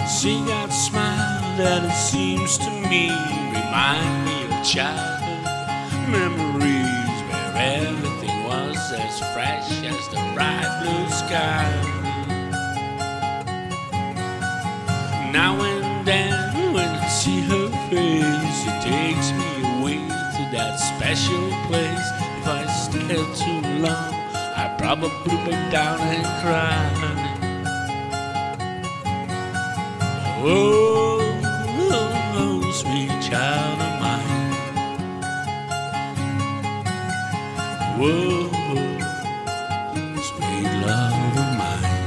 She got a smile that it seems to me remind me of childhood memories where everything was as fresh as the bright blue sky. Now and then when I see her face, it takes me away to that special place. If I stare too long, I probably break down and cry. Oh, oh, oh, sweet child of mine. Whoa, sweet love of mine.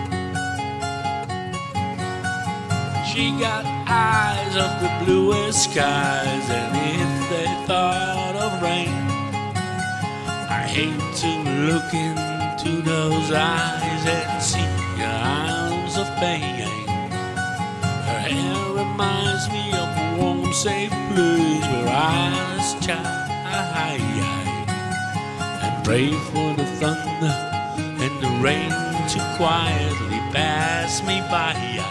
She got eyes of the bluest skies, and if they thought of rain, I hate to look into those eyes and see your arms of pain. Her hair reminds me of a warm, safe place where I was a child and pray for the thunder and the rain to quietly pass me by.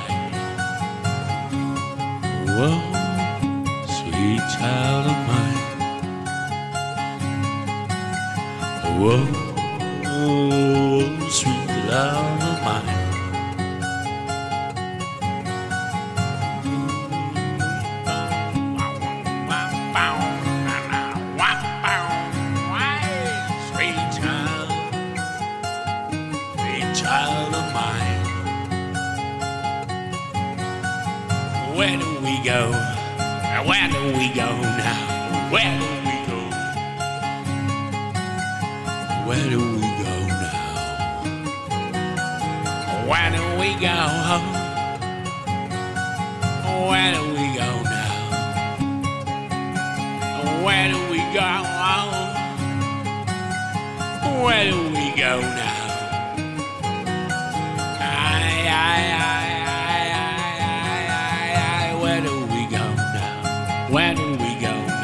Whoa, sweet child of mine. Whoa, sweet love of mine. Child of mine. Where do we go? Where do we go now? Where do we go? Where do we go now? Where do we go? Where do we go now? Where do we go? Where do we go now? Where do we go now? Where do we go?